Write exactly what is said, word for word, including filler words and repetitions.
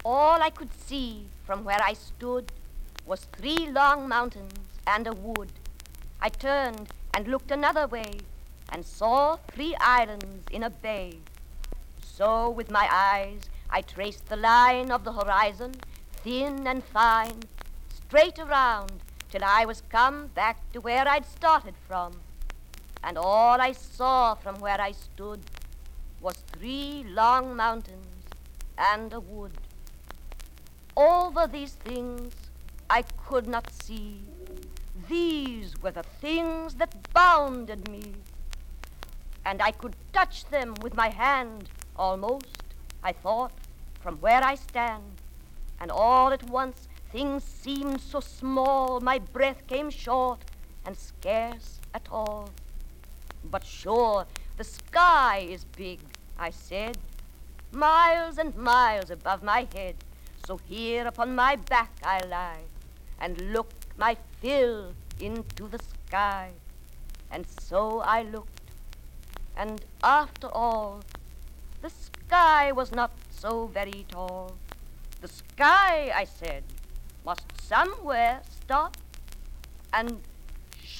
All I could see from where I stood was three long mountains and a wood. I turned and looked another way and saw three islands in a bay. So with my eyes I traced the line of the horizon, thin and fine, straight around till I was come back to where I'd started from. And all I saw from where I stood was three long mountains and a wood. Over these things I could not see. These were the things that bounded me. And I could touch them with my hand, almost, I thought, from where I stand. And all at once things seemed so small, my breath came short and scarce at all. But sure, the sky is big, I said, miles and miles above my head. So here upon my back I lie and look my fill into the sky. And so I looked, and after all, the sky was not so very tall. The sky, I said, must somewhere stop, and